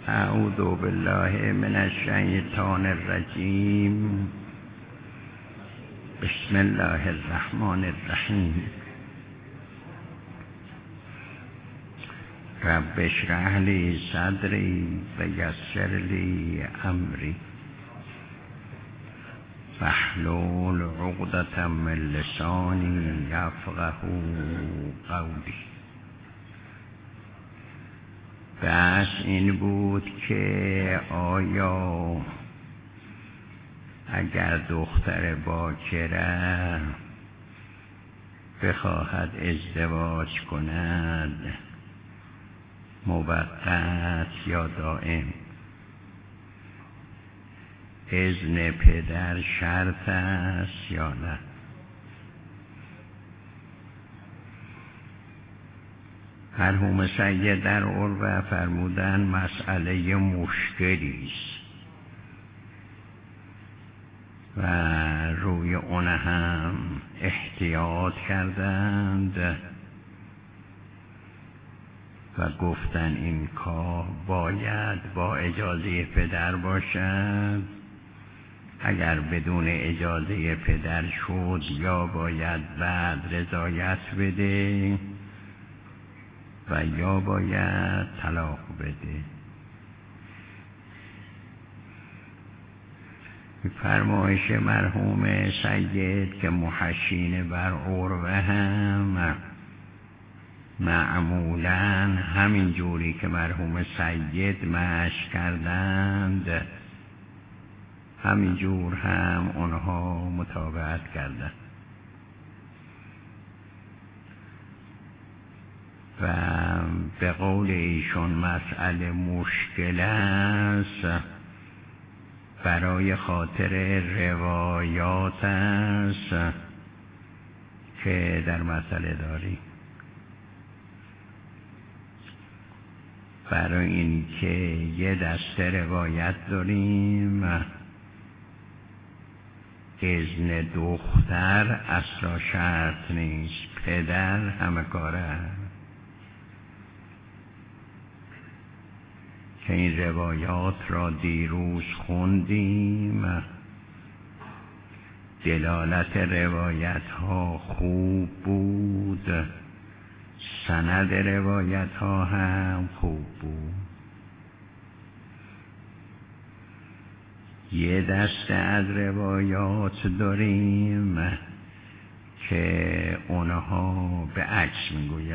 اعوذ بالله من الشیطان الرجیم. بسم الله الرحمن الرحیم. رب اشرح لی صدری و یسر لی امری واحلل عقدة من لسانی یفقهوا قولی. بس این بود که آیا اگر دختر باکره بخواهد ازدواج کند موقت یا دائم، اذن پدر شرط است یا نه؟ مرحوم سید در عروة فرمودن مسئله مشکلی است و روی اون هم احتیاط کردند و گفتن این کار باید با اجازه پدر باشد. اگر بدون اجازه پدر شد یا باید بعد رضایت بده و یا باید طلاق بده. فرمایش مرحوم سید که محشین بر عروة هم معمولاً همین جوری که مرحوم سید مشی کردند همین جور هم اونها مطابقت کردند و به قول ایشون مسئله مشکل است، برای خاطر روایات است که در مسئله داریم. برای این که یه دسته روایت داریم اذن دختر اصلا شرط نیست، پدر همه کاره، که این روایات را دیروز خوندیم. دلالت روایت ها خوب بود، سند روایت ها هم خوب بود. یه دسته از روایات داریم که اونها به عکس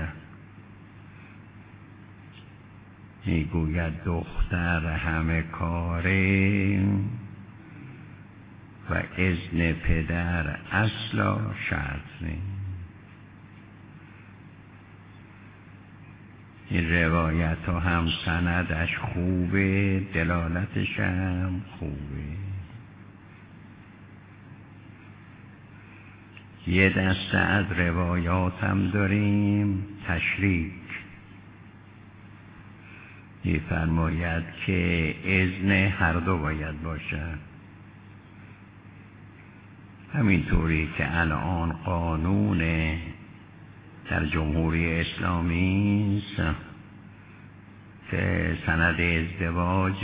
میگوید دختر همه کاره و اذن پدر اصلا شرط نیست. این روایت ها هم سندش خوبه، دلالتش هم خوبه. یه دسته از روایات هم داریم تشریک، می‌فرماید که اذن هر دو باید باشد. همینطوری که الان قانون در جمهوری اسلامی است که سند ازدواج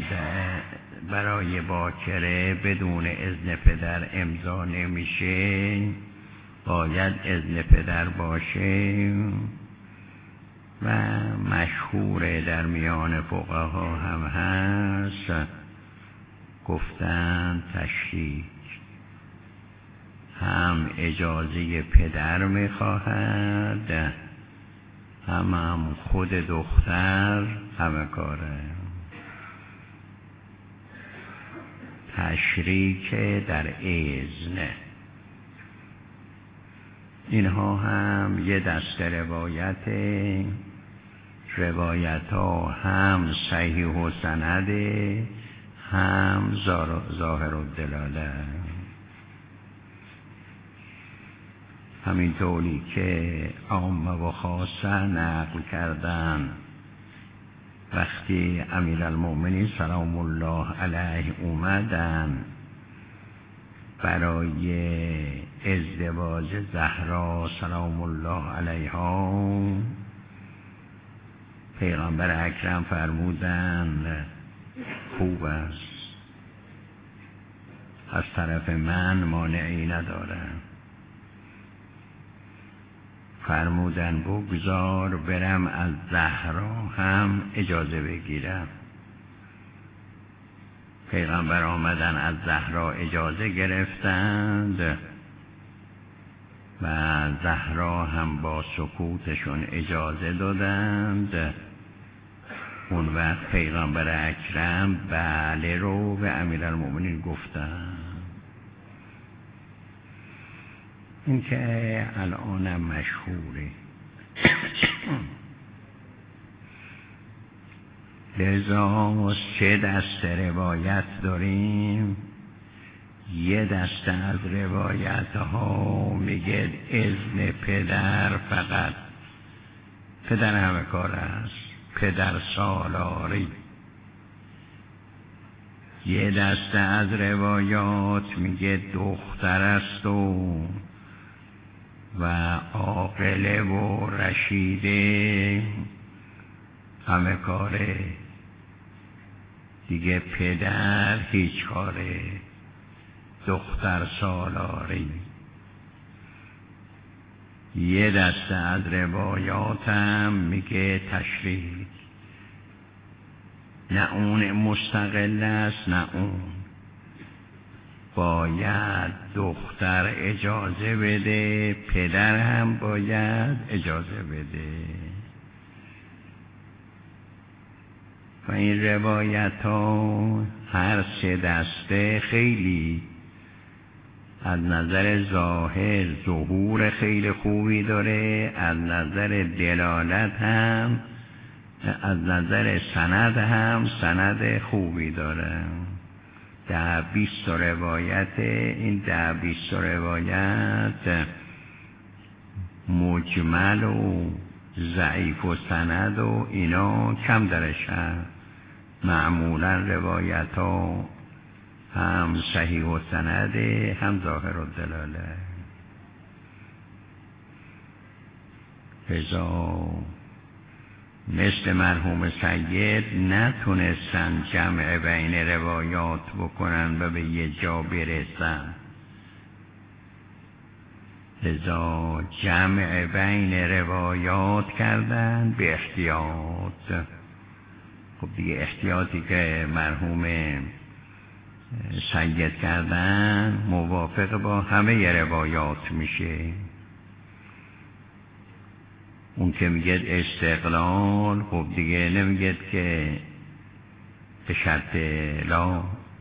برای باکره بدون اذن پدر امضا نمیشه، باید اذن پدر باشه و مشهور در میان فقها هم هست. گفتن تشریک هم اجازه پدر میخواهد هم خود دختر همه کاره. تشریک در اذن اینها هم یه دسته روایت ها هم صحیح و سنده هم ظاهر الدلاله. همینطوری که عامه و خاصه نقل کردن وقتی امیرالمؤمنین سلام الله علیه اومدن برای ازدواج زهرا سلام الله علیها پیغمبر اکرم فرمودند خوب است، از طرف من مانعی ندارم. فرمودن بگذار برم از زهرا هم اجازه بگیرم. پیغمبر آمدن از زهرا اجازه گرفتند و زهرا هم با سکوتشون اجازه دادند. اون وقت پیغمبر اکرم بله رو به امیرالمومنین گفتند. این که الانم مشهوره. لذا 3 دسته روایت داریم. یه دسته از روایت ها میگه اذن پدر فقط، پدر همه کار است، پدر سالاری. یه دسته از روایات میگه دختر است و عاقله و رشیده، همه کاره دیگه، پدر هیچ کاره، دختر سالاری. یه دسته از روایاتم میگه تشریح، نه اون مستقل است نه اون، باید دختر اجازه بده، پدر هم باید اجازه بده. و این روایت ها هر 3 دسته خیلی از نظر ظاهر ظهور خیلی خوبی داره، از نظر دلالت هم، از نظر سند هم سند خوبی داره. 10-20 روایت، این 10-20 روایت مجمل و ضعیف و سند و اینا کم درش هست. معمولا روایت ها هم صحیح و سنده هم ظاهر و دلاله. لذا مثل مرحوم سید نتونستن جمع بین روایات بکنن و به یه جا برسن. لذا جمع بین روایات کردن به احتیاط. خب دیگه احتیاطی که مرحوم سید کردن موافق با همه روایات میشه. اون که میگه استقلال، خب دیگه نمیگه که به شرط لا،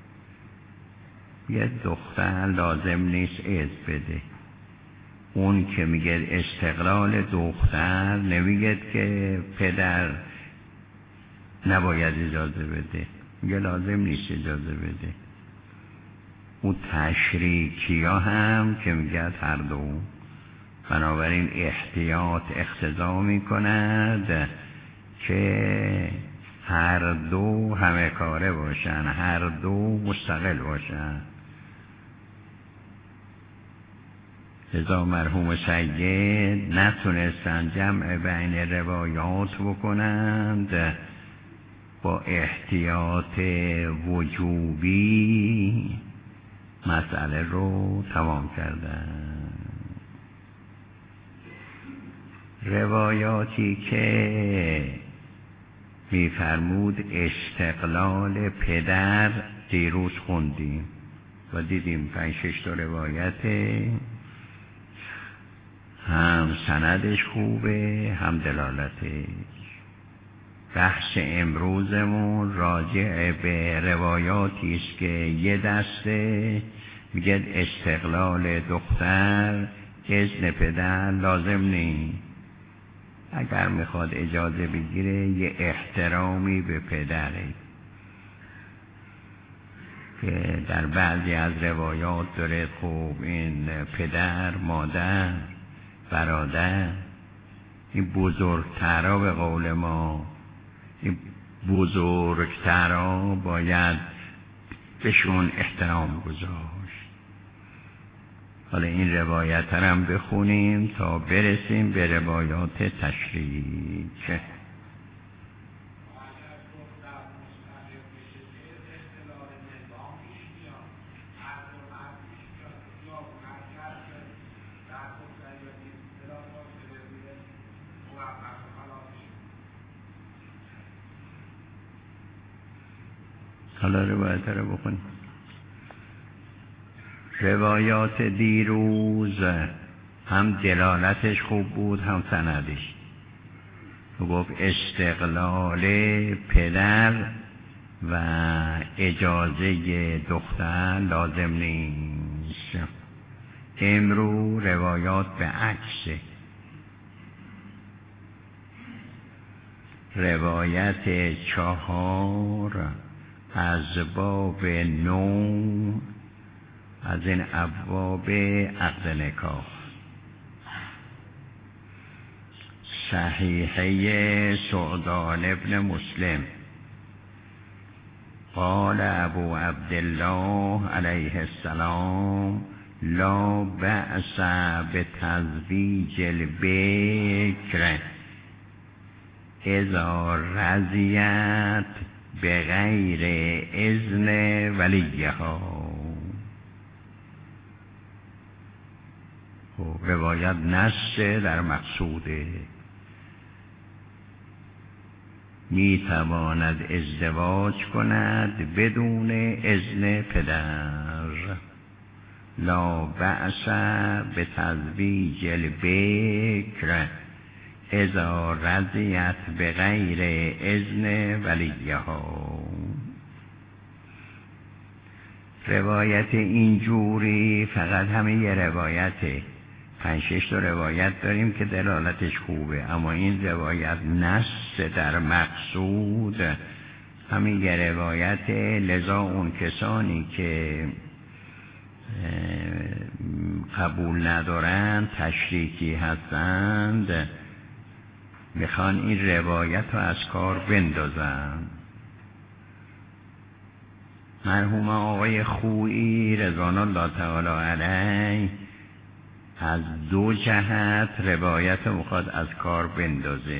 یه دختر لازم نیست اذن بده. اون که میگه استقلال دختر نمیگه که پدر نباید اجازه بده، میگه لازم نیست اجازه بده. اون تشریکی ها هم که میگه هر دو، بنابراین احتیاط اقتضا میکند که هر دو همه کاره باشن، هر دو مستقل باشن. لذا مرحوم سید نتونستن جمع بین روایات بکنند، با احتیاط وجوبی مسئله رو تمام کردن. روایاتی که میفرمود استقلال پدر دیروز خوندیم و دیدیم 5-6 تا روایت، هم سندش خوبه هم دلالتش. بحث امروزمون راجع به روایاتی است که یه دسته میگه استقلال دختر اذن پدر لازم نیست، اگر میخواد اجازه بگیره یه احترامی به پدره، که در بعضی از روایات داره خوب این پدر، مادر، برادر، این بزرگترها به قول ما، این بزرگترها باید بهشون احترام گذاشت. حالا این روایت هم بخونیم تا برسیم به روایات تشریح. حالا روایت رو بخونیم. روایات دیروز هم دلالتش خوب بود هم سندش. گفت استقلال پدر و اجازه دختر لازم نیست. امرو روایات به عکسه. روایت 4 از باب 9 از این ابواب عقد نکاح. صحیحه سعدان ابن مسلم قال ابو عبدالله علیه السلام لا بأس بتزویج البکر اذا رضیت بغیر اذن ولیها. روایت نص در مقصوده. می تواند ازدواج کند بدون اذن پدر. لا بأس بتزویج البکر اذا رضیت بغیر اذن ولیها. روایت اینجوری فقط همه یه روایته. 5-6 تا روایت داریم که دلالتش خوبه، اما این روایت نص در مقصود همین یه روایت. لذا اون کسانی که قبول ندارن، تشریکی هستند، میخوان این روایت رو از کار بندازن. مرحوم آقای خویی رضوان الله تعالی علیه از 2 جهت روایت میخواد از کار بندازه.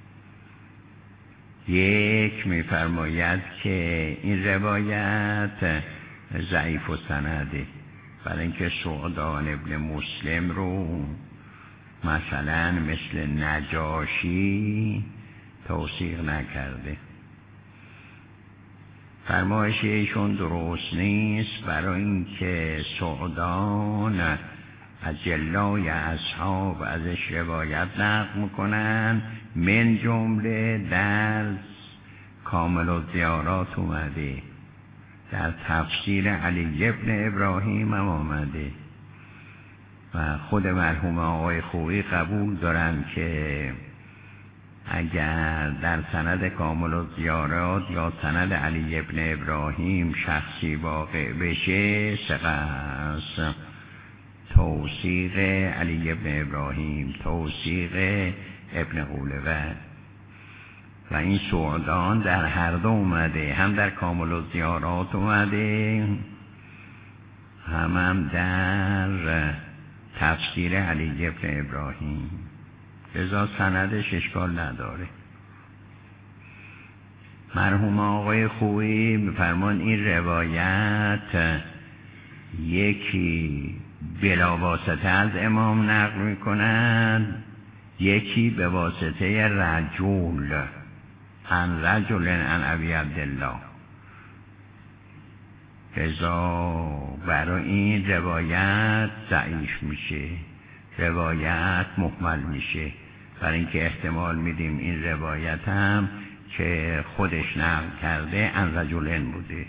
یک، میفرماید که این روایت ضعیف و سنده، برای اینکه سعدان ابن مسلم رو مثلا مثل نجاشی توثیق نکرده. فرمایش ایشون درست نیست، برای اینکه سعدان از جلای اصحاب ازش روایت نقل میکنن، من جمله در کامل الزیارات اومده، در تفسیر علی ابن ابراهیم هم آمده و خود مرحوم آقای خویی قبول دارن که اگر در سند کامل الزیارات یا سند علی ابن ابراهیم شخصی واقع بشه ثقه است. توثیق علی ابن ابراهیم، توثیق ابن قولوه و این سعدان در هر دو اومده، هم در کامل الزیارات اومده، هم در تفسیر علی ابن ابراهیم. لذا سندش اشکال نداره. مرحوم آقای خویی می‌فرمان این روایت یکی بلا واسطه از امام نقل می‌کنند، یکی به واسطه رجل عن رجل عن ابی عبدالله. لذا برای این روایت ضعیف میشه، روایت مهمل میشه، برای اینکه احتمال میدیم این روایت هم که خودش نقل کرده عن رجلن بوده.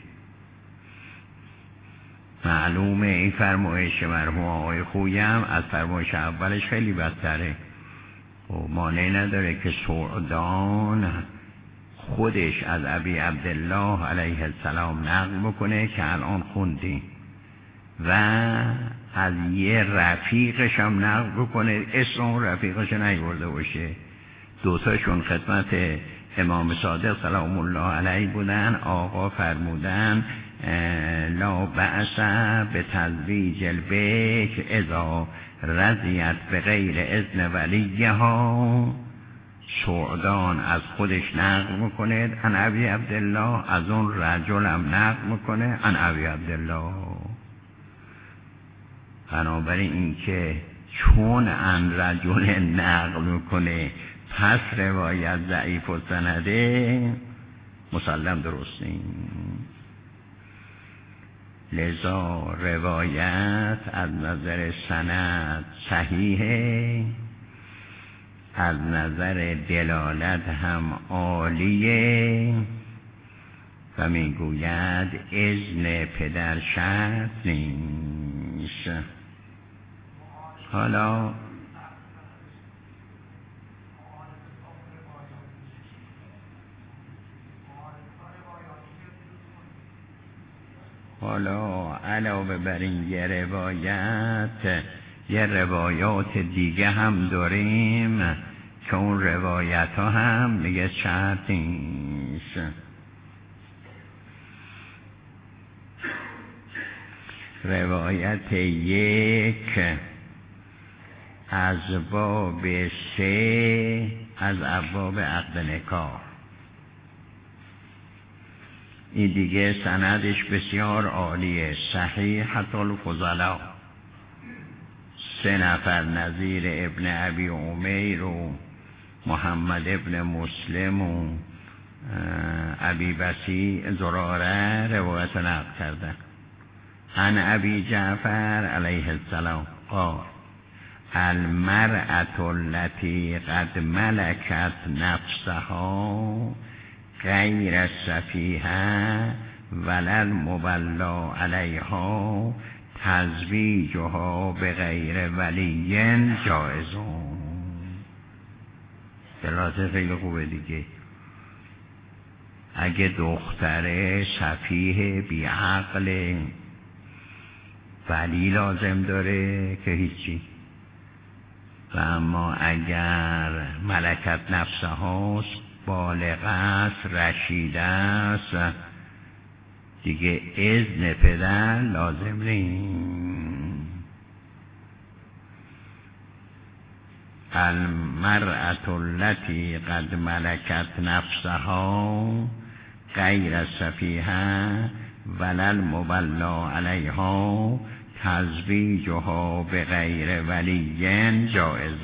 معلومه این فرمایش مرحوم آقای خویی هم از فرمایش اولش خیلی بدتره و مانع نداره که سعدان خودش از ابی عبدالله علیه السلام نقل بکنه که الان خوندیم و از یه رفیقش هم نقل بکنه، اسم رفیقش نیورده باشه. 2 تاشون خدمت امام صادق سلام الله علیه بودن. آقا فرمودن لا بأس بتزویج البکر اذا رضیت بغیر اذن ولیها. سعدان از خودش نقل میکنه عن ابی عبدالله، از اون رجل هم نقل میکنه عن ابی عبدالله. بنابراین این که چون عن رجل نقل میکنه پس روایت ضعیف و سنده مسلم درست نیست. لذا روایت از نظر سند صحیحه، از نظر دلالت هم عالیه و میگوید اذن پدر شرط نیست. حالا علاوه بر این یه روایات دیگه هم داریم که اون روایت ها هم میگه شرط نیست. روایت 1 از باب 3 از ابواب عقد نکاح، این دیگه سندش بسیار عالیه، صحیحة الفضلاء. 3 نفر نظیر ابن ابی عمیر و محمد ابن مسلم و ابی بسی زراره روایت نقل کردن. عن ابی جعفر علیه السلام قال المرأة التي قد ملكت نفسها غیر السفیحة ولا المبلا علیها تزویجها بغیر ولی جایز. دلالت خیلی خوبه دیگه. اگه دختر سفیه بی عقل ولی لازم داره که هیچی، و اما اگر ملکت نفسه هاست، بالغ است، رشیده است، دیگه اذن پدر لازم نیست. المرأة التي قد ملكت نفسها غیر السفیحة ولا المبلا علیها تزویجها بغیر ولی جایز.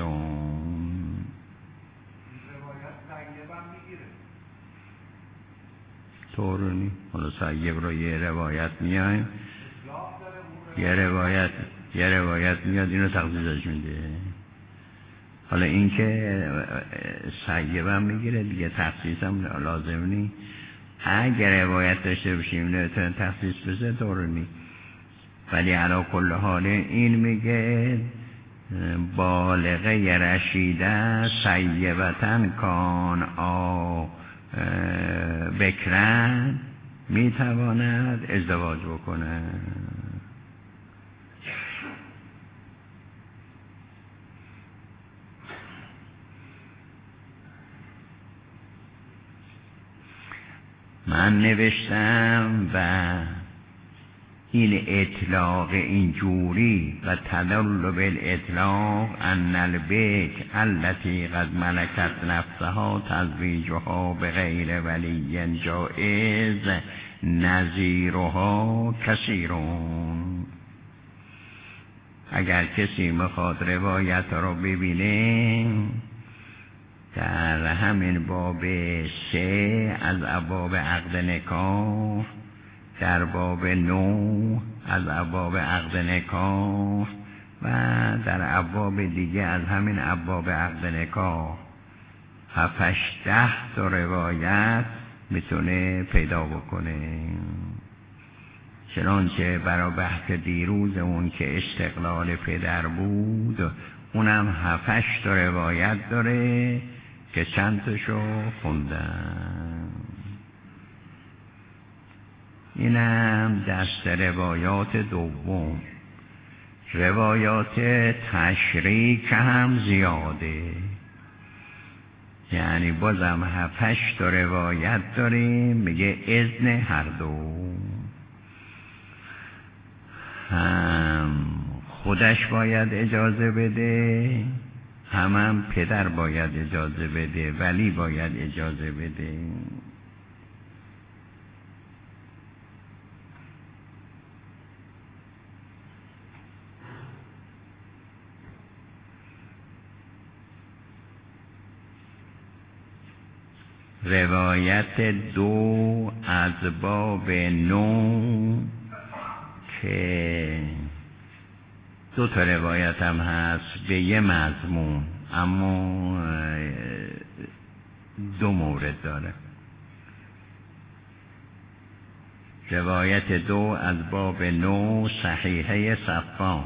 طورونی حالا سیب رو یه روایت میایم، یه روایت میاد اینو تخصیصش میده. حالا این که سیبم میگیره دیگه، تخصیصم لازم نی. اگر روایت داشته باشیم نمیتونه تخصیص بشه طورونی. ولی علا کل حال این میگه بالغه رشیده سیبتن کان بکرن میتواند ازدواج بکنه. من نوشتم و این اطلاق اینجوری و تدل بالاطلاق ان البکر التي قد ملكت نفسها تزویجها بغیر ولی جائز نظیرها کثیرون. اگر کسی میخواد روایت رو ببینه در همین باب 3 از ابواب عقد نکاح، در باب 9 از ابواب عقد نکاح و در ابواب دیگه از همین ابواب عقد نکاح 7-10 تا روایت میتونه پیدا بکنه. چنانچه برای بحث دیروزمون که استقلال پدر بود، اونم 7-8 تا روایت داره که چند تاشو خوندم. اینم دست روایات دوم. روایات تشریک هم زیاده، یعنی بازم 7-8 تا روایت داریم میگه اذن هر دو، هم خودش باید اجازه بده، هم پدر باید اجازه بده، ولی باید اجازه بده. روایت 2 از باب 9 که دو تا روایت هم هست به یه مضمون اما دو مورد داره. روایت دو از باب 9 صحیحه صفان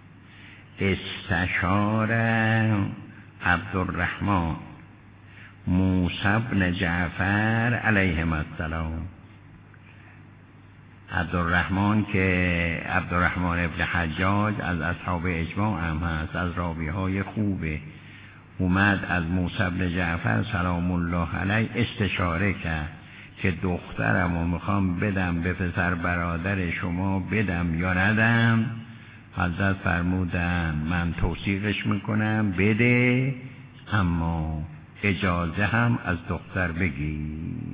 استشار عبدالرحمن موسی بن جعفر علیهم السلام. عبدالرحمن که عبدالرحمن ابن حجاج از اصحاب اجماع هم هست، از راویهای خوبه، اومد از موسی بن جعفر سلام الله علیه استشاره کرد که دخترم رو میخوام بدم به پسر برادر شما، بدم یا ندم؟ حضرت فرمودن من توصیقش میکنم بده، اما اجازه هم از دختر بگیر.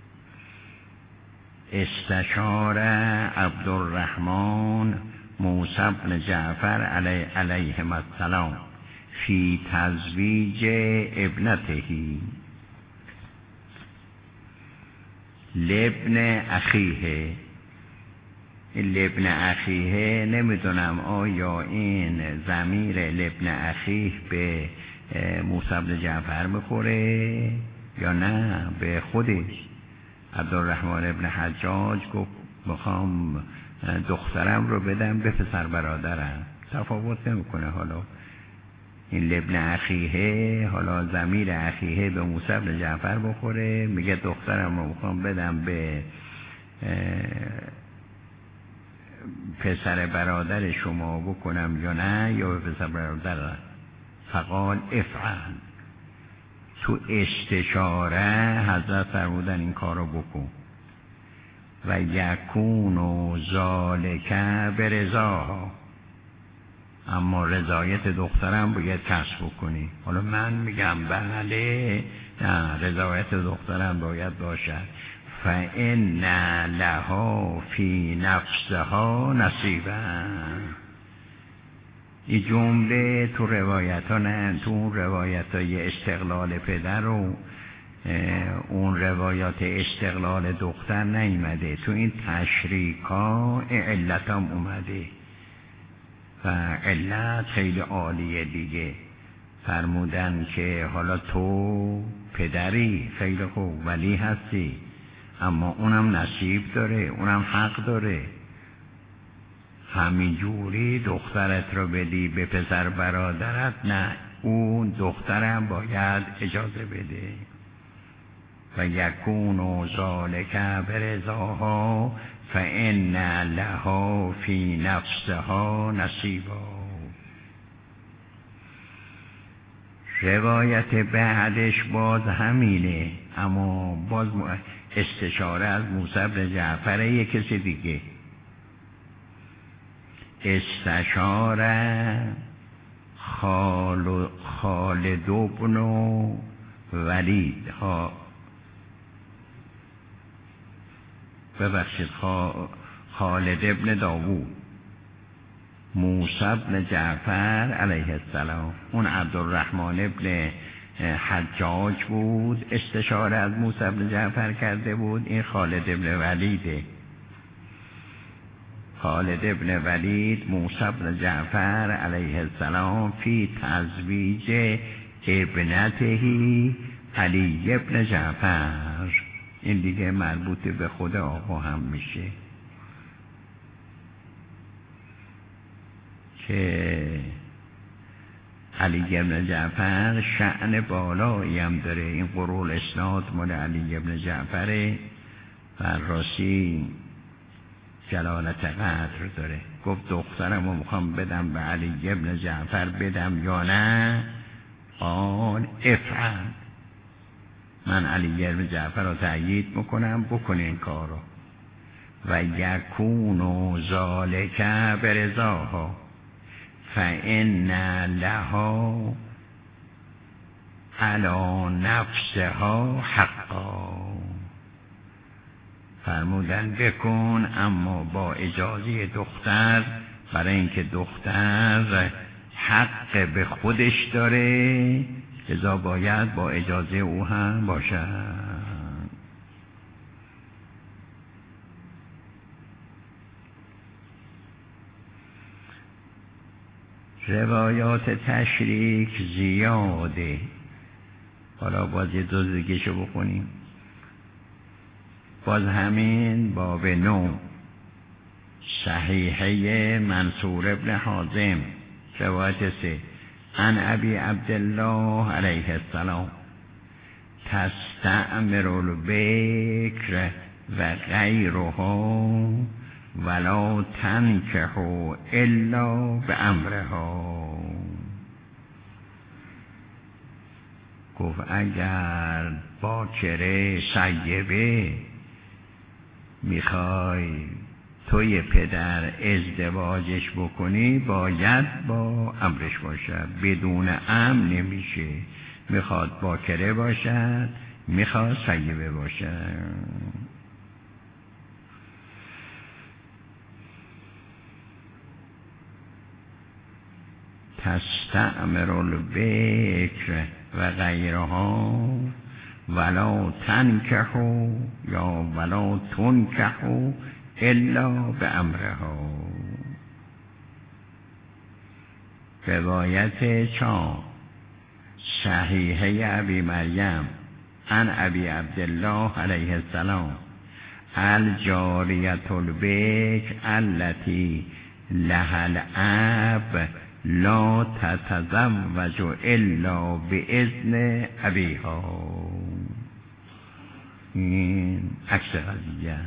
استشار عبدالرحمن موسی بن جعفر علیهم السلام فی تزویج ابنتهی لابن اخیه. لابن اخیه نمیدونم آیا این ضمیر لابن اخیه به موسی بن جعفر میخوره یا نه به خودش. عبدالرحمن ابن حجاج گفت میخوام دخترم رو بدم به پسر برادرم، تفاوت نمیکنه. حالا این لابن اخیه، حالا ضمیر اخیه به موسی بن جعفر بخوره، میگه دخترم رو میخوام بدم به پسر برادر شما بکنم یا نه، یا به پسر برادر. فقال افعل. تو استشاره حضرت فرمودن این کارو بکن. و یکون و ذالک برضاها، اما رضایت دخترم باید کسب بکنی. حالا من میگم بله، نه، رضایت دخترم باید باشد. فإن لها فی نفسها نصیبا. این جمله تو روایت ها نه، تو اون روایت های استقلال پدر و اون روایات استقلال دختر نیامده، تو این تشریک ها علت هم اومده و علت خیلی عالیه دیگه. فرمودن که حالا تو پدری خیلی خوب ولی هستی، اما اونم نصیب داره، اونم حق داره. همینجوری دخترت رو بدی به پسر برادرت نه، اون دخترم باید اجازه بده. و یکون ذالک برضاها فإن لها فی نفسها نصیبا. روایت بعدش باز همینه، اما باز استشاره از موسی بن جعفر یک کسی دیگه. استشار خالد بن ولید، ببخشید خالد ابن داوود موسی بن جعفر علیه السلام. اون عبدالرحمن ابن حجاج بود، استشاره از موسی بن جعفر کرده بود. این خالد ابن ولیده. خالد ابن ولید موسی بن جعفر علیه السلام فی تزویج ابنتهی علی ابن جعفر. این دیگه مربوط به خود آقا هم میشه که علی ابن جعفر شأن بالایی هم داره. این قرول اسناد مال علی ابن جعفر و راسی جلالت قدر داره. گفت دخترم رو میخوام بدم به علی ابن جعفر، بدم یا نه؟ قال افعل. من علی ابن جعفر رو تأیید میکنم، بکن این کار رو. و یکون ذالک برضاها فإن لها علی نفسها حقا. فرمودن بکن، اما با اجازه دختر، برای اینکه دختر حق به خودش داره، لذا باید با اجازه او هم باشد. روایات تشریک زیاده. حالا باز یه دو دیگه‌شو بخونیم. باز همین باب 9 صحیحه منصور ابن حازم روایت 3 عن ابی عبدالله علیه السلام تستعمر البکر و غیرها ولا تنکح الا بامرها. گفت اگر باکره سیبه میخوای توی پدر ازدواجش بکنی باید با امرش باشد، بدون امر نمیشه. میخواد باکره باشد، میخواد سیبه باشد. تستعمر البکر و غیرها ولا تنکحوا یا ولا تنکحوا الا بامرها. روایت 4 صحیحه ابی مریم عن ابی عبدالله علیه السلام الجاریة البکر التي لها الاب لا تتزوج الا باذن ابیها. این عکس قضیه.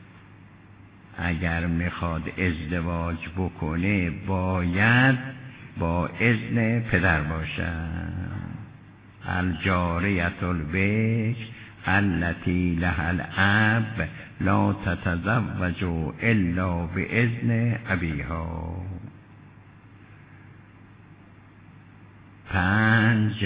اگر میخواد ازدواج بکنه باید با اذن پدر باشد. الجاریة البکر التي لها الاب لا تتزوج الا باذن ابیها. 5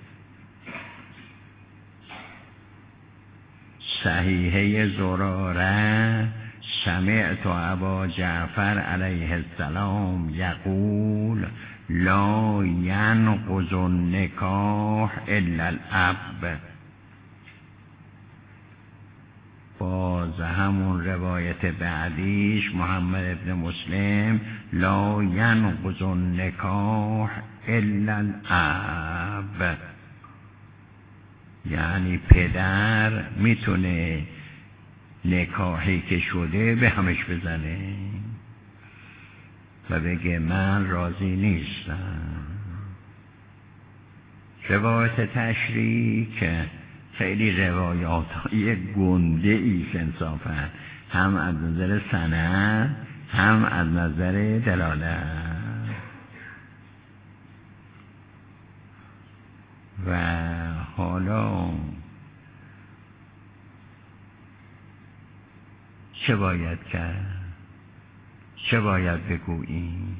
صحیحه زراره سمعت ابا جعفر علیه السلام یقول لا ینقض النکاح الا الاب. باز همون روایت بعدیش محمد ابن مسلم لا ینقض النکاح الا الاب، یعنی پدر میتونه نکاحی که شده به همش بزنه و بگه من راضی نیستم. روایت تشریک خیلی روایات های گنده ایست انصافا، هم از نظر سند هم از نظر دلالت. و حالا چه باید کرد؟ چه باید بگوییم؟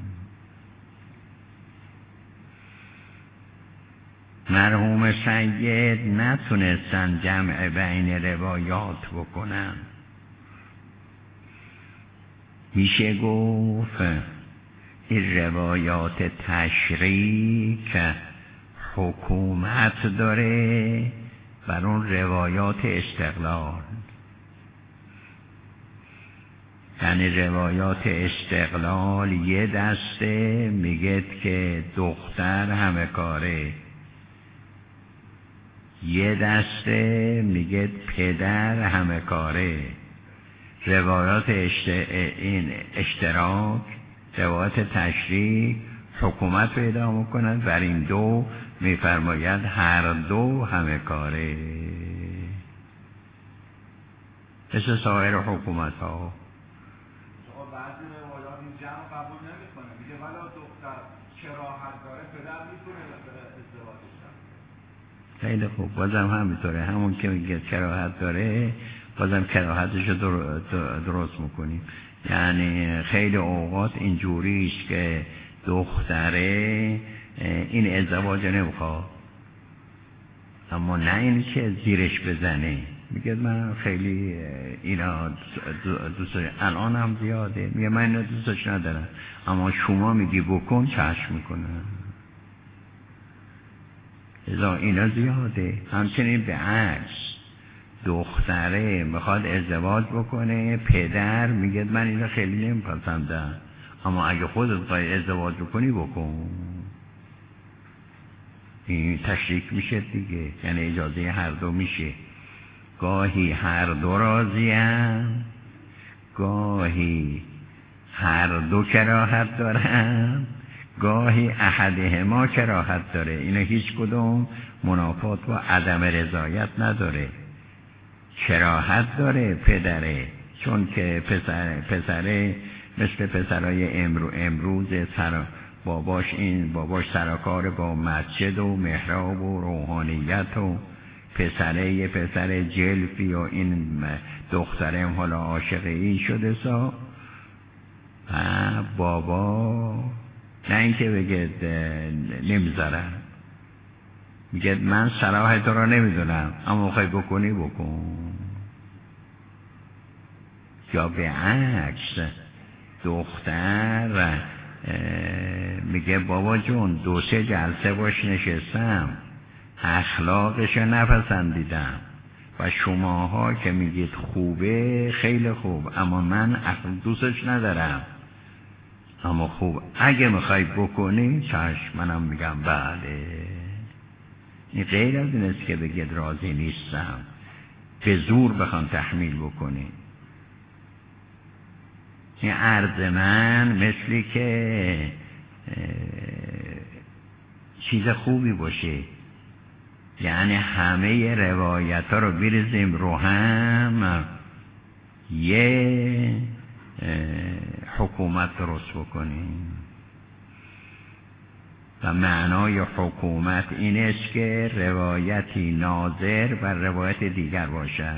مرحوم سید نتونستن جمع بین روایات بکنن. میشه گفت این روایات تشریک حکومت داره بر اون روایات استقلال. یعنی روایات استقلال یه دسته میگه که دختر همه کاره، یه دسته میگه پدر همه کاره. روایات این اشتراک، روایات تشریک حکومت پیدا میکنند بر این دو، میفرماید هر دو همه کاره، مثل سایر حکومت ها. بعضی روایات این جمع قبول نمیکنه، میگه ولی دختر کراهت داره پدر میتونه ازدواجش کنه. خیلی خوب، بازم همینطوره، همون که میگه کراهت داره بازم کراهتش رو درست میکنیم. یعنی خیلی اوقات اینجوری است که دختره این ازدواج نمیخواد، اما نه این که زیرش بزنه، میگه من خیلی اینا دوست دارم، الان هم زیاده، میگه من اینا دوستش ندارم، اما شما میگی بکن چشم میکنم. اینا زیاده. همچنین به عکس، دختره میخواد ازدواج بکنه، پدر میگه من اینا خیلی نمیپسندم، اما اگه خودت باید ازدواج بکنی بکن. این تشریک میشه دیگه، یعنی اجازه هر دو میشه. گاهی هر دو راضی‌اند، گاهی هر دو کراهت دارن، گاهی احدهما کراهت داره. اینا هیچ کدوم منافات و عدم رضایت نداره. کراهت داره پدره، چون که پسره مثل پسرای امروز باباش سرکار با مسجد و محراب و روحانیت و پسره یه پسر جلفی و این دخترم حالا عاشق این شده سا بابا نه اینکه بگه نمیذارم، میگه من صلاح تو را نمیدونم اما خواهی بکنی بکن. یا به عکس دختر میگه بابا جون 2-3 جلسه باش نشستم اخلاقش نپسندیدم و شماها که میگید خوبه خیلی خوب اما من دوستش ندارم، اما خوب اگه میخوای بکنی چشم. منم میگم بله. این غیر از این است که بگید راضی نیستم به زور بخوام تحمیل بکنی. این عرض من مثلی که چیز خوبی باشه، یعنی همه روایت ها رو بریزیم رو هم یه حکومت درست بکنیم. و معنای حکومت این است که روایتی ناظر بر روایت دیگر باشد.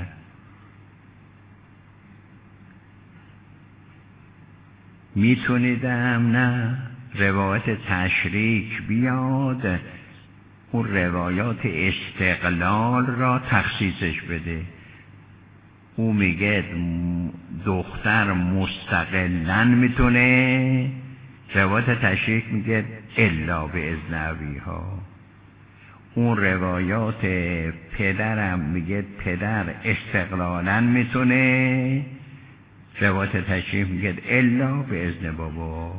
میتونیدم نه روایت تشریک بیاد اون روایات استقلال را تخصیصش بده. او میگه دختر مستقلاً میتونه، روایت تشریک میگه الا به اذن ابیها. اون روایات پدرم میگه پدر استقلالاً میتونه، روایت تشریف میگه الا به اذن بابا.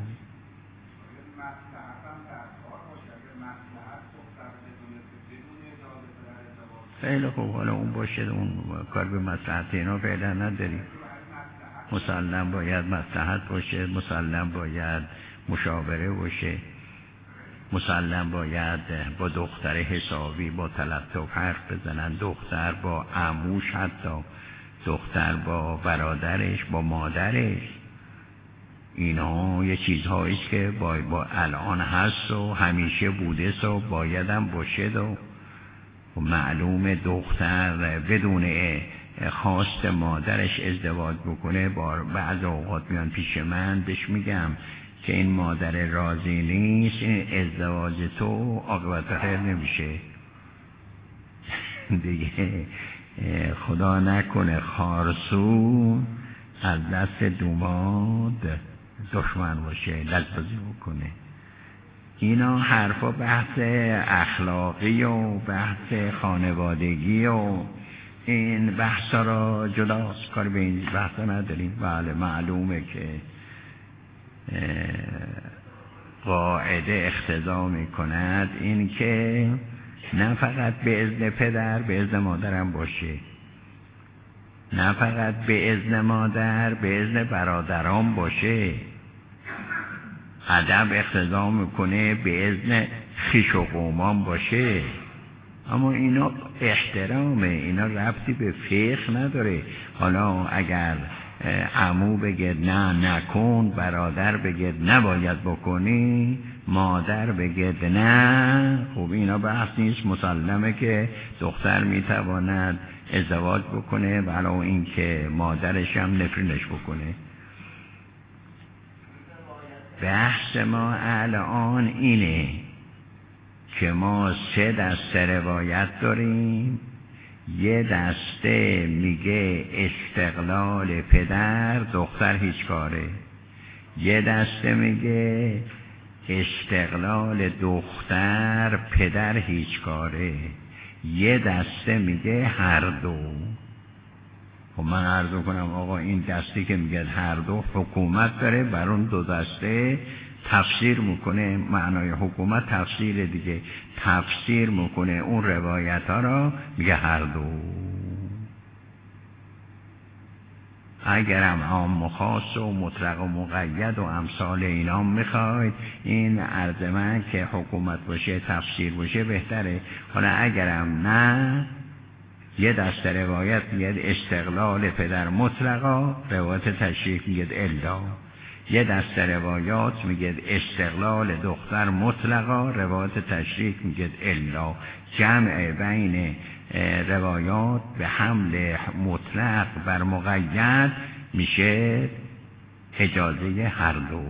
خیلی خوب، حالا اون باشه، اون کار به مصلحت اینا فعلا نداریم. مسلم باید مصلحت باشه، مسلم باید مشاوره باشه، مسلم باید با دختر حسابی با تلطف حرف بزنن، دختر با عموش، حتی دختر با برادرش، با مادرش. اینا یه چیزهاییست که با الان هست و همیشه بوده و بایدم باشه و معلوم دختر بدون خواست مادرش ازدواج بکنه. بعض اوقات میان پیش من بهش میگم که این مادر راضی نیست، این ازدواج تو عاقبت خیر نمیشه دیگه. خدا نکنه خارسو از دست دوماد دشمن باشه، لجبازی بکنه. اینا حرفا بحث اخلاقی و بحث خانوادگی و این بحثا را جداست، کار به این بحثا نداریم. بله معلومه که قاعده اقتضا میکند این که نه فقط به اذن پدر، به اذن مادرم باشه، نه فقط به اذن مادر، به اذن برادران باشه. ادب اقتضا میکنه به اذن خویش و قومان باشه. اما اینا احترامه، اینا ربطی به فقه نداره. حالا اگر عمو بگه نه نکن، برادر بگه نباید بکنی، مادر بگه نه، خب اینا بحث نیست. مسلمه که دختر میتواند ازدواج بکنه ولی این که مادرش هم نفرینش بکنه. بحث ما الان اینه که ما 3 دسته روایت داریم. یه دسته میگه استقلال پدر، دختر هیچ کاره. یه دسته میگه استقلال دختر، پدر هیچ کاره. یه دسته میگه هر دو. خب من عرض کنم آقا این دستی که میگه هر دو حکومت داره، بر اون دو دسته تفسیر میکنه، معنای حکومت تفسیر دیگه، تفسیر میکنه اون روایت ها را، میگه هر دو. اگرم عام و خاص و مطلق و مقید و امثال اینا میخواید، این عرض من که حکومت باشه تفسیر باشه بهتره. حالا اگرم نه، یه دست روایت میگه استقلال پدر مطلقا، روایت تشریح میگه الا. یه دست روایات میگه استقلال دختر مطلقا، روایت تشریح میگه الا. جمع بین روایات به حمل مطلق بر مقید میشه اجازه هر دو.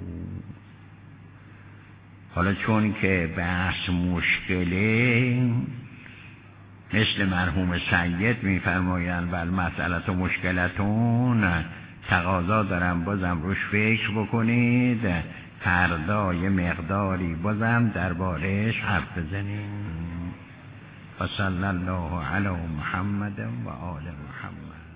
حالا چون که بحث مشکله، مثل مرحوم سید میفرمایند بل مسئلت و مشکلتون، تقاضا دارم بازم روش فکر بکنید، فردا یه مقداری بازم دربارش حرف بزنیم. و صلی الله علی محمد و آل محمد.